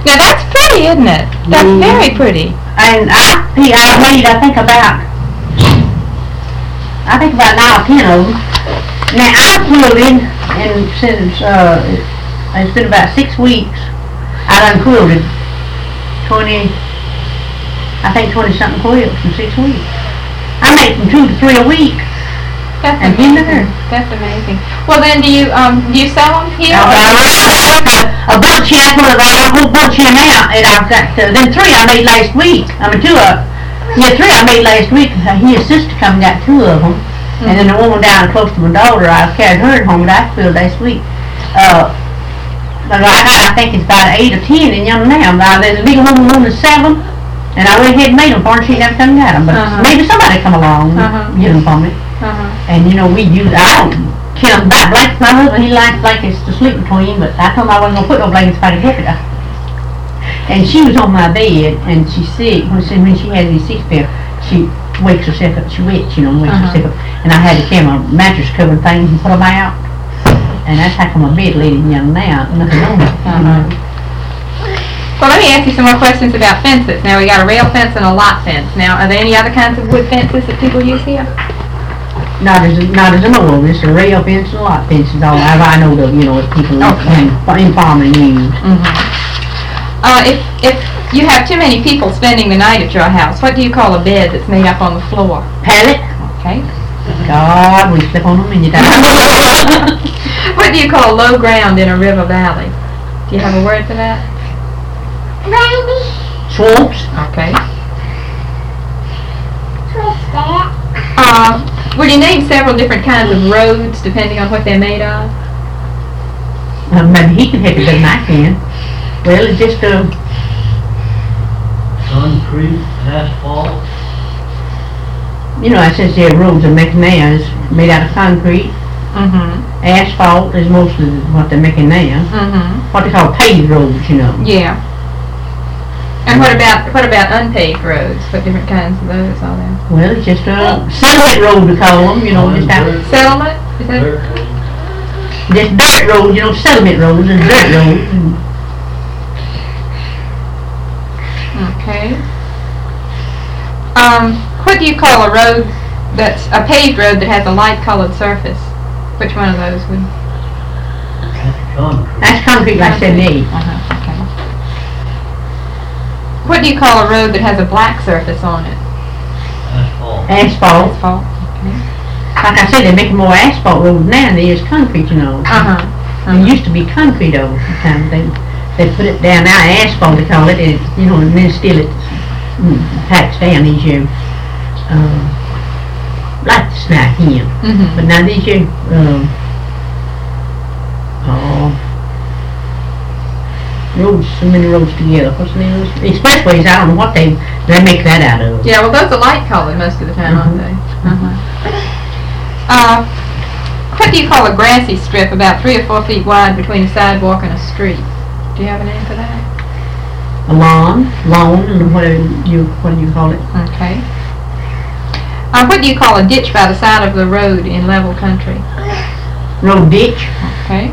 Now that's pretty, isn't it? That's very pretty. And I made, I think about 9 or 10 of them. Now I quilted, and since it's been about 6 weeks, I done quilted 20 something quilts in 6 weeks. I make from 2 to 3 a week. That's and amazing. That's amazing. Well then, do you sell them here? A bunch here, I put a whole bunch here now, and I've got them 3 I made last week. 2 3 I made last week. His sister come and got 2 of them, and then the woman down close to my daughter, I carried her home that I filled last week. But I think it's about 8 or 10 in young now. There's a big woman on the 7, and I went ahead and made them for her, and she never come and got them. But maybe somebody come along and get them for me. And I don't kill them by blankets. My husband, he likes blankets to sleep between, but I told him I wasn't going to put no blankets if I could help it. And she was on my bed, and she's sick. When she has these 6 pills, she wakes herself up. She wakes herself up. And I had to carry my mattress cover things and put them out. And that's how come my bed laid young now. Nothing on it. Well, let me ask you some more questions about fences. Now, we got a rail fence and a lot fence. Now, are there any other kinds of wood fences that people use here? Not as I know of. It's a rail fence and a lot fence is all I know of, what people in farming use. If you have too many people spending the night at your house, what do you call a bed that's made up on the floor? Pallet. Okay. God, we slip on them and you die. What do you call low ground in a river valley? Do you have a word for that? Swamps. Okay. What's that? Will you name several different kinds of roads depending on what they're made of? Maybe he can help you better than I can. Well, it's just concrete, asphalt. I says there roads are making now is made out of concrete. Asphalt is mostly what they're making now. What they call paved roads, Yeah. And what about unpaved roads? What different kinds of those are there? Well, it's just a settlement road we call them, just out. Settlement? Is that? Just dirt roads, settlement roads and dirt roads. Okay. What do you call a road that's a paved road that has a light-colored surface? Which one of those would? Concrete. That's concrete like 78. Okay. What do you call a road that has a black surface on it? Asphalt. Asphalt. Asphalt. Okay. Like I said, they're making more asphalt roads now than they use concrete, It used to be concrete over the time. They put it down now, asphalt they call it, and then still it packs down these years. Like the snack here. But now these years, roads, so many roads together. What's the name of those? Expressways, I don't know what they make that out of. Yeah, well those are light colored most of the time, aren't they? What do you call a grassy strip about 3 or 4 feet wide between a sidewalk and a street? Do you have a name for that? A lawn, and what do you call it? Okay. What do you call a ditch by the side of the road in level country? Road ditch. Okay.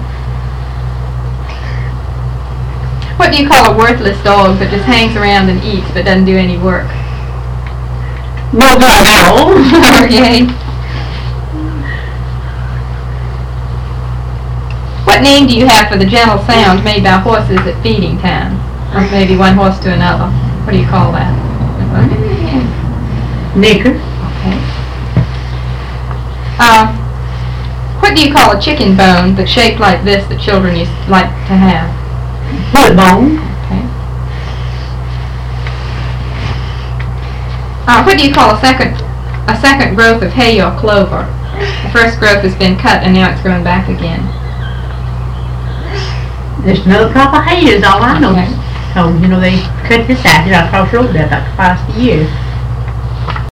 What do you call a worthless dog that just hangs around and eats but doesn't do any work? No dog. Okay. What name do you have for the gentle sound made by horses at feeding time? Or maybe one horse to another. What do you call that? Nicker. Okay. What do you call a chicken bone that's shaped like this that children used like to have? Foot bone. Okay. What do you call a second growth of hay or clover? The first growth has been cut and now it's growing back again. Just another crop of hay is all I know. Okay. So, they cut this out here across the road there about twice a year.